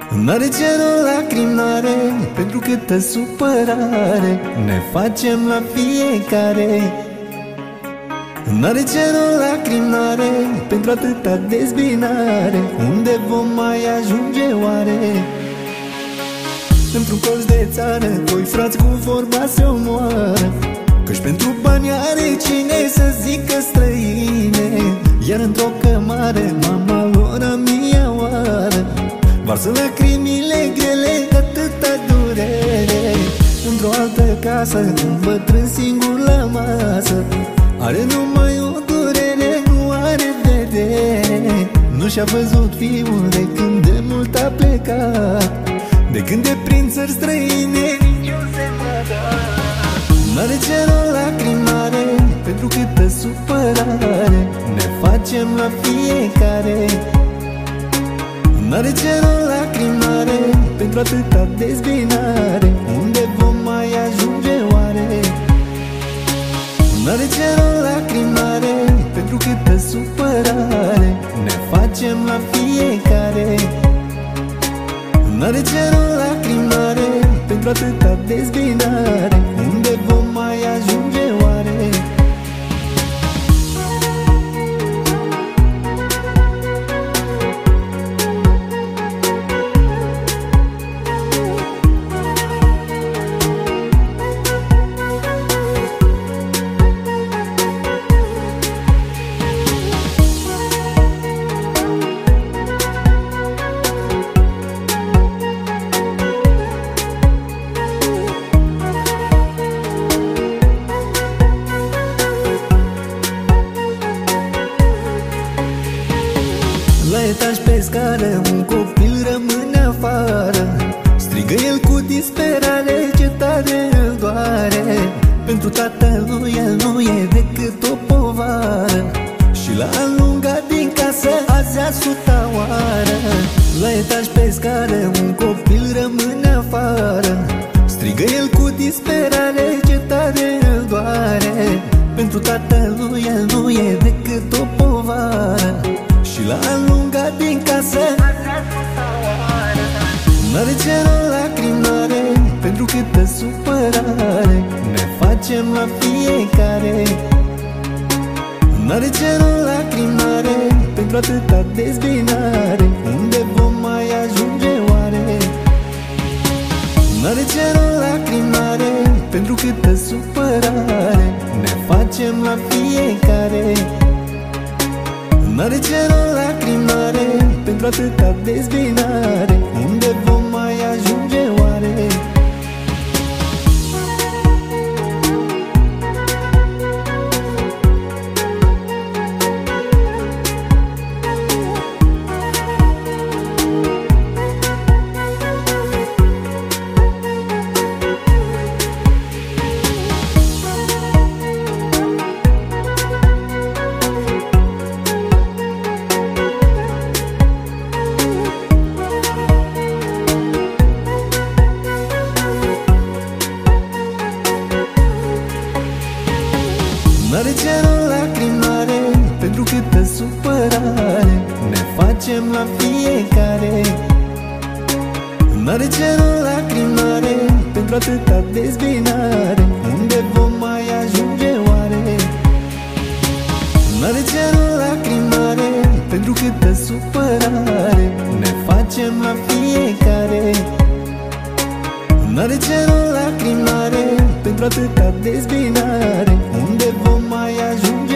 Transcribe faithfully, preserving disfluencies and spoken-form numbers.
N-are cerul lacrimare, pentru câtă supărare ne facem la fiecare. N-are cerul lacrimare, pentru atâta dezbinare, unde vom mai ajunge oare? Într-un colț de țară, doi frați cu vorba se omoară, căci pentru bani are cine să zică străine. Iar într-o cămară, mama lor a mia oară varsă lacrimile grele de atâta durere. Într-o altă casă, un bătrân singur la masă are numai o durere, nu are vedere. Nu și-a văzut fiul de când de mult a plecat, de când de prin țări străine niciun semn n-a dat. N-are cerul lacrimare, pentru câtă supărare ne facem la fiecare. N-are cerul lacrimare, pentru atâta dezbinare, unde vom mai ajunge oare? N-are cerul lacrimare, pentru câtă supărare ne facem la fiecare. N-are cerul lacrimare, pentru atâta dezbinare, unde vom mai ajunge oare? La etaj pe scară, un copil rămâne afară, strigă el cu disperare, ce tare îl doare. Pentru tatălui el nu e decât o povară, și l-a alungat din casă azi a suta oară. La etaj pe scară, un copil rămâne afară, strigă el cu disperare, ce tare îl doare. Pentru tatălui el nu e decât o povară, și l-a alungat din casă. N-are cerul lacrimare, pentru câtă supărare ne facem la fiecare. N-are cerul lacrimare, pentru atâta dezbinare, unde vom mai ajunge oare? N-are cerul lacrimare, pentru câtă supărare ne facem la fiecare. N-are cerul lacrimare, pentru atâta dezbinare, unde vom mai ajunge oare? N-are cerul lacrimare, pentru câtă supărare ne facem la fiecare. N-are cerul lacrimare, pentru atâta dezbinare, unde vom mai ajunge oare? N-are cerul lacrimare, pentru câtă supărare ne facem la fiecare. N-are cerul lacrimare, pentru atâta dezbinare, unde vom mai ajunge